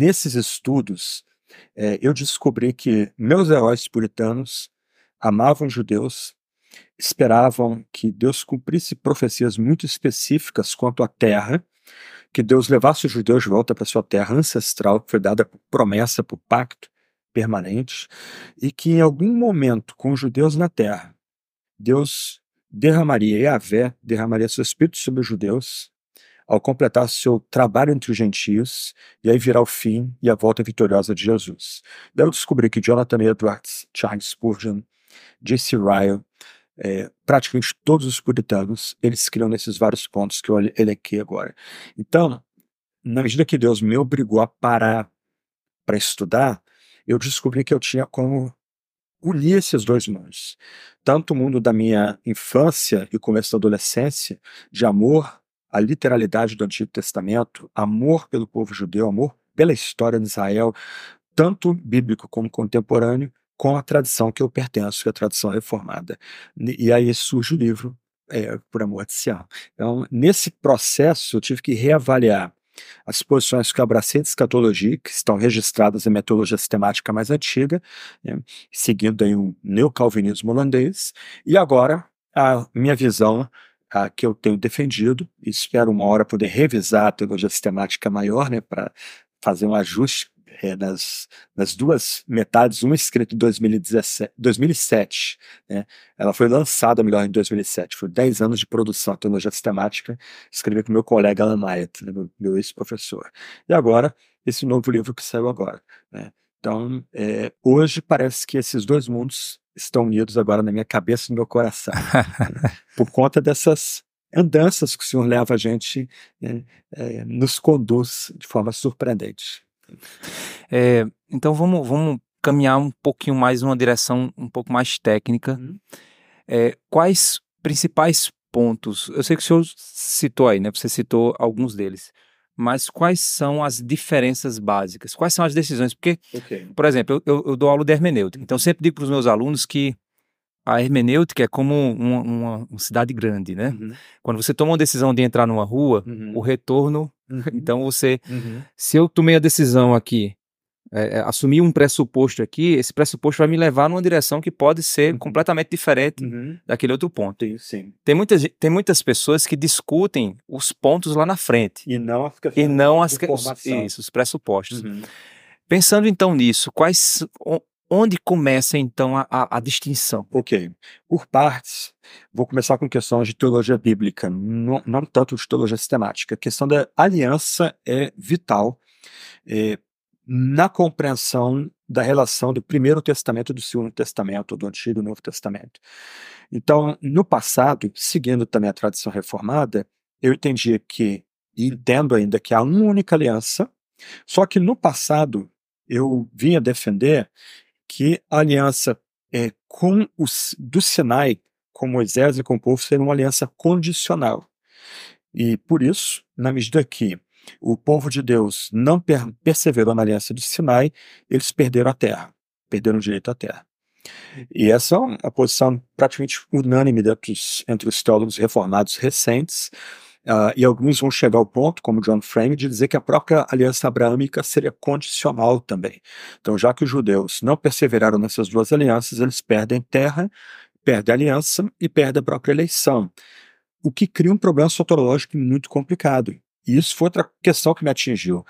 nesses estudos, eu descobri que meus heróis puritanos amavam judeus, esperavam que Deus cumprisse profecias muito específicas quanto à terra, que Deus levasse os judeus de volta para sua terra ancestral, que foi dada por promessa, por pacto permanente, e que em algum momento, com os judeus na terra, Deus derramaria, Yahvé derramaria seu espírito sobre os judeus, ao completar seu trabalho entre os gentios, e aí virá o fim e a volta vitoriosa de Jesus. Daí eu descobri que Jonathan Edwards, Charles Spurgeon, J.C. Ryle, praticamente todos os puritanos, eles criam nesses vários pontos que eu elenquei agora. Então, na medida que Deus me obrigou a parar para estudar, eu descobri que eu tinha como unir esses dois mundos. Tanto o mundo da minha infância e começo da adolescência, de amor à literalidade do Antigo Testamento, amor pelo povo judeu, amor pela história de Israel, tanto bíblico como contemporâneo, com a tradição que eu pertenço, que é a tradição reformada. E aí surge o livro Por Amor de Sião. Então, nesse processo, eu tive que reavaliar as posições que eu abracei de escatologia, que estão registradas em metodologia sistemática mais antiga, né, seguindo aí o neocalvinismo holandês, e agora a minha visão, que eu tenho defendido, e espero uma hora poder revisar a teologia sistemática maior, né, para fazer um ajuste nas duas metades, uma escrita em 2007, né? Ela foi lançada, melhor, em 2007, foi 10 anos de produção, teologia sistemática, escrevi com meu colega Alan Myatt, né, meu ex-professor. E agora, esse novo livro que saiu agora, né? Então, hoje parece que esses dois mundos estão unidos agora na minha cabeça e no meu coração, né? Por conta dessas andanças que o Senhor leva a gente, né, nos conduz de forma surpreendente. Então vamos caminhar um pouquinho mais numa direção um pouco mais técnica. Quais principais pontos? Eu sei que o senhor citou aí, né? Você citou alguns deles. Mas quais são as diferenças básicas? Quais são as decisões? Porque, por exemplo, eu dou aula de hermenêutica. Então eu sempre digo para os meus alunos que a hermenêutica é como uma cidade grande, né? Quando você toma uma decisão de entrar numa rua, o retorno... Então se eu tomei a decisão aqui, assumir um pressuposto aqui, esse pressuposto vai me levar numa direção que pode ser completamente diferente daquele outro ponto. Sim. Tem muitas pessoas que discutem os pontos lá na frente. E não os pressupostos. Pensando então nisso, onde começa então a distinção? Ok. Por partes, vou começar com questões de teologia bíblica, não tanto de teologia sistemática. A questão da aliança é vital na compreensão da relação do Primeiro Testamento e do Segundo Testamento, do Antigo e do Novo Testamento. Então, no passado, seguindo também a tradição reformada, eu entendia que, e entendo ainda, que há uma única aliança, só que no passado eu vinha defender que a aliança do Sinai, com Moisés e com o povo, seria uma aliança condicional. E por isso, na medida que o povo de Deus não perseverou na aliança do Sinai, eles perderam a terra, perderam o direito à terra. E essa é uma posição praticamente unânime entre os teólogos reformados recentes, e alguns vão chegar ao ponto, como John Frame, de dizer que a própria aliança abraâmica seria condicional também. Então, já que os judeus não perseveraram nessas duas alianças, eles perdem terra, perdem a aliança e perdem a própria eleição, o que cria um problema soteriológico muito complicado. E isso foi outra questão que me atingiu.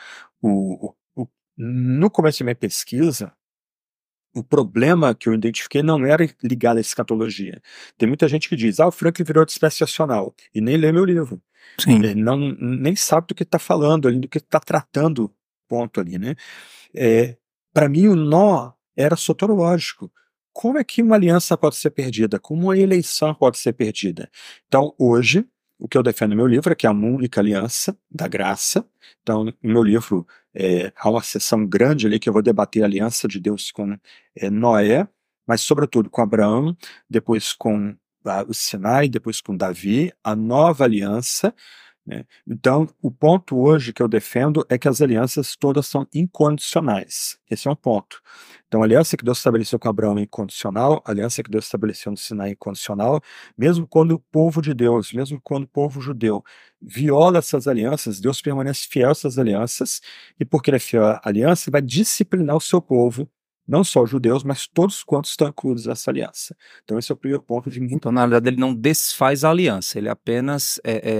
No começo da minha pesquisa, o problema que eu identifiquei não era ligado à escatologia. Tem muita gente que diz, o Franklin virou dispensacional, e nem lê meu livro. Sim. Ele nem sabe do que está falando ali, do que está tratando o ponto ali, né? Para mim, o nó era soteriológico. Como é que uma aliança pode ser perdida? Como uma eleição pode ser perdida? Então, hoje, o que eu defendo no meu livro é que há uma única aliança da graça. Então, no meu livro, há uma seção grande ali que eu vou debater a aliança de Deus com Noé, mas sobretudo com Abraão, depois com o Sinai, depois com Davi, a nova aliança, né? Então, o ponto hoje que eu defendo é que as alianças todas são incondicionais. Esse é um ponto. Então, a aliança que Deus estabeleceu com Abraão é incondicional, a aliança que Deus estabeleceu no Sinai é incondicional, mesmo quando o povo de Deus, mesmo quando o povo judeu viola essas alianças, Deus permanece fiel a essas alianças, e porque ele é fiel à aliança, ele vai disciplinar o seu povo, não só os judeus, mas todos quantos estão incluídos nessa aliança. Então, esse é o primeiro ponto de muito. Então, na verdade, ele não desfaz a aliança, ele apenas,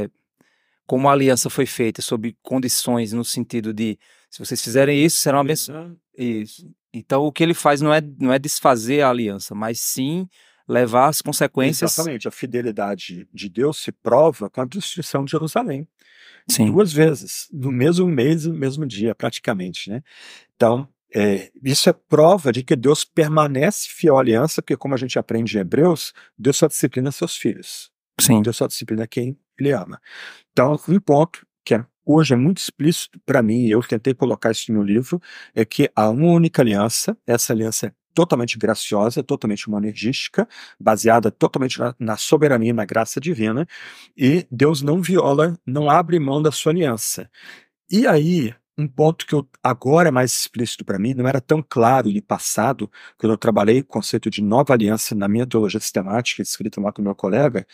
como a aliança foi feita sob condições no sentido de, se vocês fizerem isso, será uma benção. Isso. Então, o que ele faz não é desfazer a aliança, mas sim levar as consequências. Exatamente. A fidelidade de Deus se prova com a destruição de Jerusalém. Sim. 2 vezes, no mesmo mês, no mesmo dia, praticamente, né? Então, isso é prova de que Deus permanece fiel à aliança, porque como a gente aprende em Hebreus, Deus só disciplina seus filhos. Sim. Deus só disciplina quem Ele ama. Então, um ponto que hoje é muito explícito para mim, e eu tentei colocar isso no livro, é que há uma única aliança, essa aliança é totalmente graciosa, totalmente monergística, baseada totalmente na soberania e na graça divina, e Deus não viola, não abre mão da sua aliança. E aí, um ponto que agora é mais explícito para mim, não era tão claro no passado, quando eu trabalhei o conceito de nova aliança na minha teologia sistemática, escrita lá com o meu colega,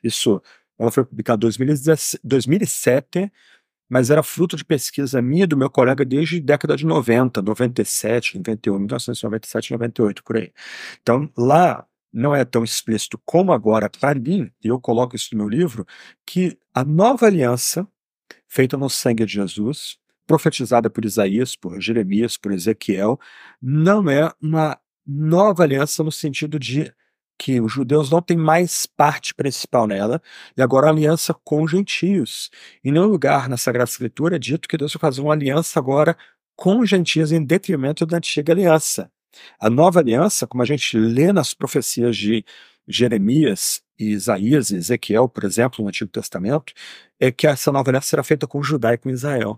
ela foi publicada em 2007, mas era fruto de pesquisa minha e do meu colega desde a década de 90, 97, 91, 1997, 98, por aí. Então, lá não é tão explícito como agora para mim, e eu coloco isso no meu livro, que a nova aliança, feita no sangue de Jesus, profetizada por Isaías, por Jeremias, por Ezequiel, não é uma nova aliança no sentido de que os judeus não têm mais parte principal nela, e agora a aliança com os gentios. Em nenhum lugar na Sagrada Escritura é dito que Deus vai fazer uma aliança agora com os gentios em detrimento da antiga aliança. A nova aliança, como a gente lê nas profecias de Jeremias, Isaías e Ezequiel, por exemplo, no Antigo Testamento, é que essa nova aliança será feita com Judá e com Israel.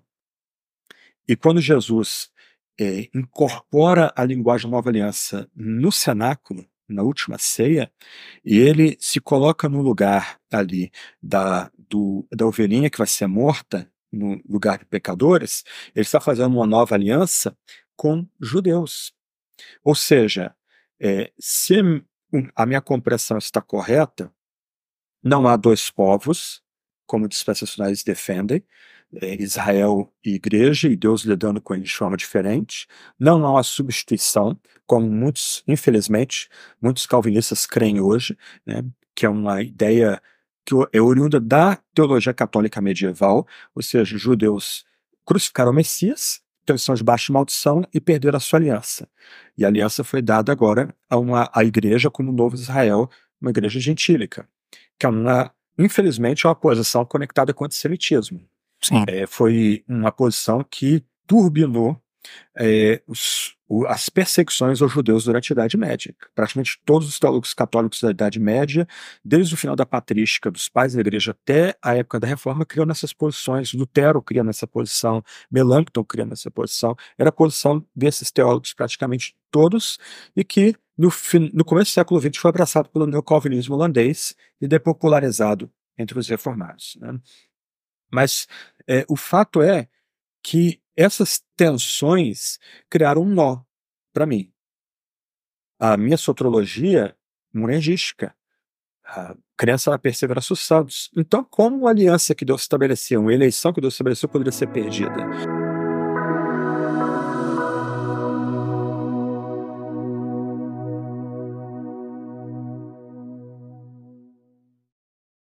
E quando Jesus incorpora a linguagem da nova aliança no cenáculo, na última ceia, e ele se coloca no lugar ali da ovelhinha que vai ser morta, no lugar de pecadores, ele está fazendo uma nova aliança com judeus. Ou seja, se a minha compreensão está correta, não há dois povos, como os dispensacionais defendem, Israel e igreja, e Deus lidando com eles de forma diferente. Não há uma substituição, como muitos, infelizmente, muitos calvinistas creem hoje, né, que é uma ideia que é oriunda da teologia católica medieval, ou seja, os judeus crucificaram o Messias, então eles são de baixa maldição e perderam a sua aliança. E a aliança foi dada agora à igreja como um novo Israel, uma igreja gentílica, que infelizmente, é uma posição conectada com o antissemitismo. Sim. Foi uma posição que turbinou as perseguições aos judeus durante a Idade Média. Praticamente todos os teólogos católicos da Idade Média, desde o final da patrística dos pais da igreja até a época da Reforma, criam nessas posições. Lutero cria nessa posição, Melanchthon cria nessa posição. Era a posição desses teólogos praticamente todos, e que no começo do século XX foi abraçado pelo neocalvinismo holandês e depopularizado entre os reformados, né? Mas o fato é que essas tensões criaram um nó para mim. A minha soteriologia monergística, a crença na perseveração dos santos. Então, como a aliança que Deus estabeleceu, uma eleição que Deus estabeleceu, poderia ser perdida?